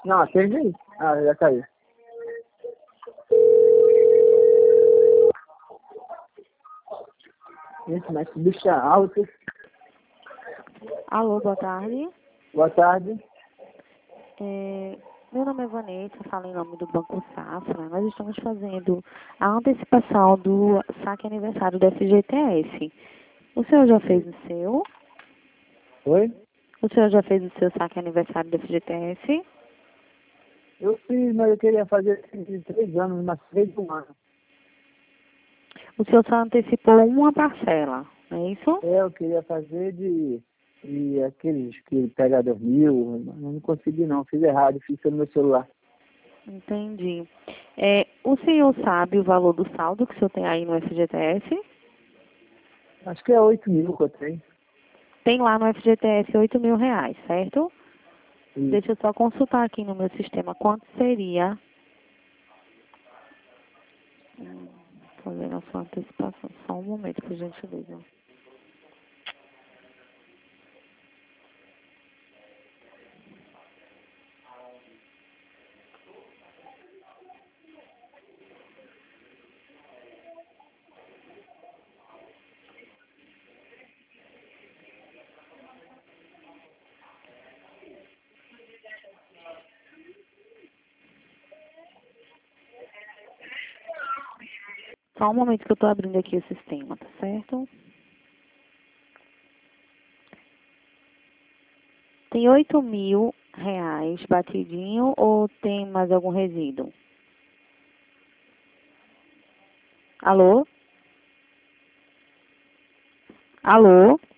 Não, atende aí. Ah, já caiu. Gente, mas que bicho é alto. Alô, boa tarde. Boa tarde. Meu nome é Vanessa, falo em nome do Banco Safra. Nós estamos fazendo a antecipação do saque aniversário do FGTS. O senhor já fez o seu? Oi? O senhor já fez o seu saque aniversário do FGTS? Eu fiz, mas eu queria fazer de 3 anos, mas 3 de um ano. O senhor só antecipou uma parcela, não é isso? Eu queria fazer de aqueles que pega 2.000, mas não consegui não, fiz errado, fiz pelo meu celular. Entendi. O senhor sabe o valor do saldo que o senhor tem aí no FGTS? Acho que é 8.000 que eu tenho. Tem lá no FGTS R$ 8.000, certo? E Deixa eu só consultar aqui no meu sistema quanto seria fazendo a sua antecipação. Só um momento, por gentileza. Só um momento que eu estou abrindo aqui o sistema, tá certo? Tem R$ 8.000 batidinho ou tem mais algum resíduo? Alô? Alô?